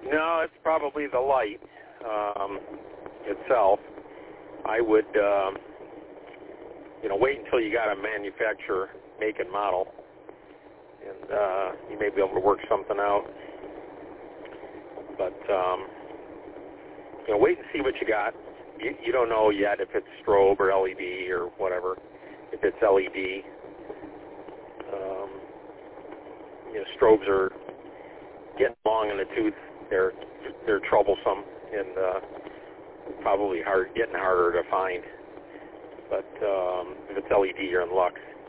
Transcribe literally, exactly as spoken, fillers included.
No, it's probably the light um, itself. I would, um, you know, wait until you got a manufacturer, make and model, and uh, you may be able to work something out. But, um, you know, wait and see what you got. You, you don't know yet if it's strobe or L E D or whatever. If it's L E D, um, you know, strobes are getting long in the tooth. They're they're troublesome and uh, probably hard, getting harder to find. But um, if it's L E D, you're in luck.